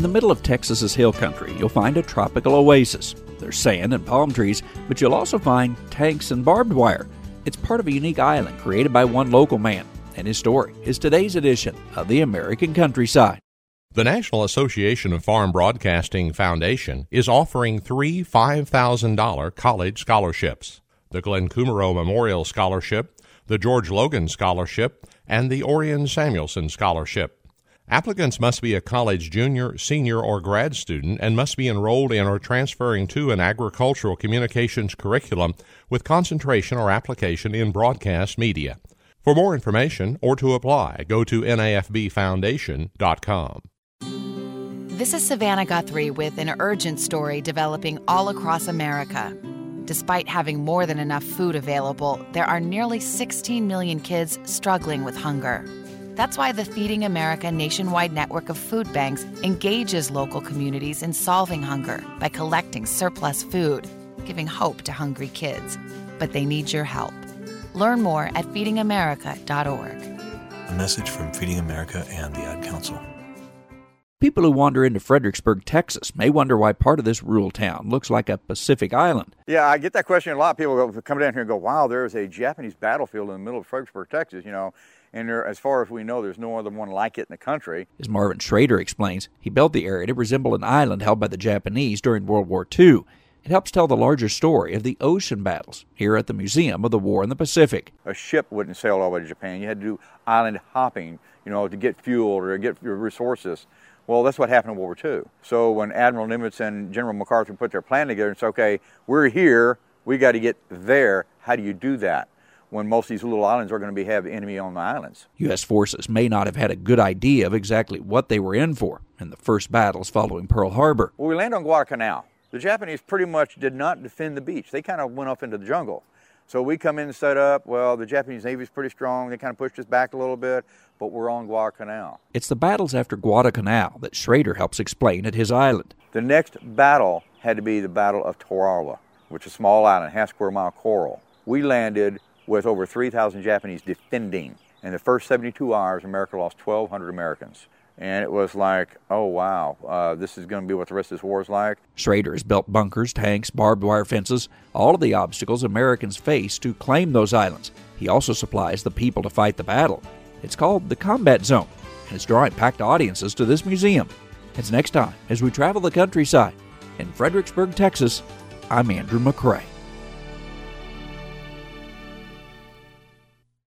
In the middle of Texas's hill country, you'll find a tropical oasis. There's sand and palm trees, but you'll also find tanks and barbed wire. It's part of a unique island created by one local man, and his story is today's edition of the American Countryside. The National Association of Farm Broadcasting Foundation is offering 3 $5,000 college scholarships: the Glenn Kumaro Memorial Scholarship, the George Logan Scholarship, and the Orion Samuelson Scholarship. Applicants must be a college junior, senior, or grad student and must be enrolled in or transferring to an agricultural communications curriculum with concentration or application in broadcast media. For more information or to apply, go to nafbfoundation.com. This is Savannah Guthrie with an urgent story developing all across America. Despite having more than enough food available, there are nearly 16 million kids struggling with hunger. That's why the Feeding America nationwide network of food banks engages local communities in solving hunger by collecting surplus food, giving hope to hungry kids. But they need your help. Learn more at feedingamerica.org. A message from Feeding America and the Ad Council. People who wander into Fredericksburg, Texas may wonder why part of this rural town looks like a Pacific island. Yeah, I get that question a lot. People come down here and go, wow, there's a Japanese battlefield in the middle of Fredericksburg, Texas, and there, as far as we know, there's no other one like it in the country. As Marvin Schrader explains, he built the area to resemble an island held by the Japanese during World War II. It helps tell the larger story of the ocean battles here at the Museum of the War in the Pacific. A ship wouldn't sail all the way to Japan. You had to do island hopping, to get fuel or to get your resources. Well, that's what happened in World War II. So when Admiral Nimitz and General MacArthur put their plan together and said, okay, we're here, we got to get there, how do you do that when most of these little islands are going to have enemy on the islands? U.S. forces may not have had a good idea of exactly what they were in for in the first battles following Pearl Harbor. Well, we landed on Guadalcanal. The Japanese pretty much did not defend the beach. They kind of went off into the jungle. So we come in and set up. Well, the Japanese Navy is pretty strong. They kind of pushed us back a little bit, but we're on Guadalcanal. It's the battles after Guadalcanal that Schrader helps explain at his island. The next battle had to be the Battle of Tarawa, which is a small island, half square mile coral. We landed with over 3,000 Japanese defending. In the first 72 hours, America lost 1,200 Americans. And it was like, oh, wow, this is going to be what the rest of this war is like. Schrader has built bunkers, tanks, barbed wire fences, all of the obstacles Americans face to claim those islands. He also supplies the people to fight the battle. It's called the Combat Zone, and it's drawing packed audiences to this museum. It's next time as we travel the countryside. In Fredericksburg, Texas, I'm Andrew McCrae.